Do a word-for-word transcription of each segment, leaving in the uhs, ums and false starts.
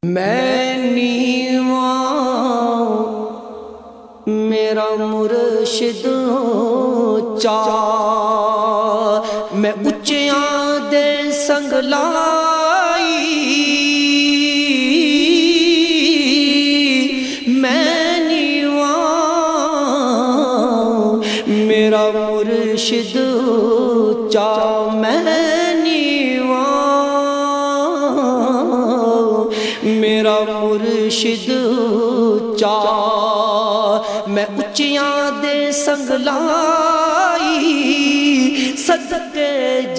میں نیواں میرا مرشد چا میں اچیاں دے سنگ لائی میں نیواں میرا مرشد چا میں میرا مرشد چا میں اچیاں دے سنگ لائی صدقے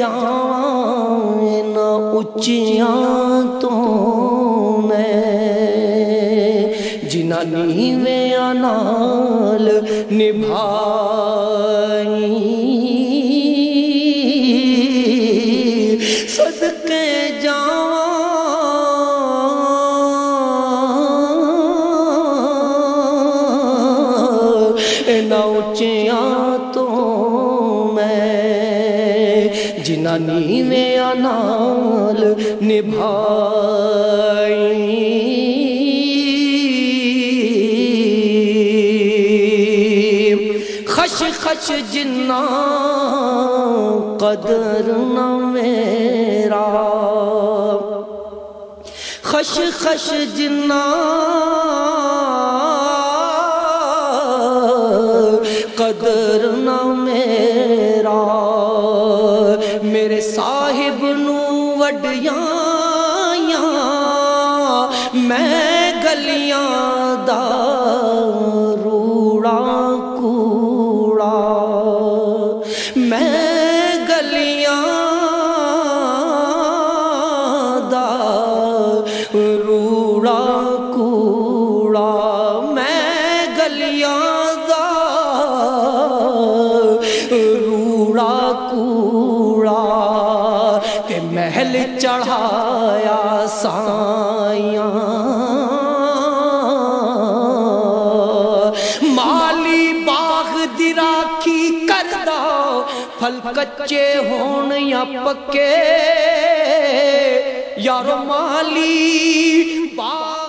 جاواں نہ اچیاں تو میں جنہاں نیویاں نال نبھائی صدقے جاواں نہ اچیاں تو میں جنہاں نیویاں نال نبھائی خش خش جنہ قدر نہ میرا خش خش جنہ قدر نہ میرا میرے صاحب نو وڈیاں میں گلیاں دا روڑا کوڑا میں گلیاں دا روڑا کوڑا میں گلیاں روڑا کوڑا تے محل چڑھایا سائیاں مالی باغ دی راکھی کردا پھل کچے ہون یا پکے یارو مالی باغ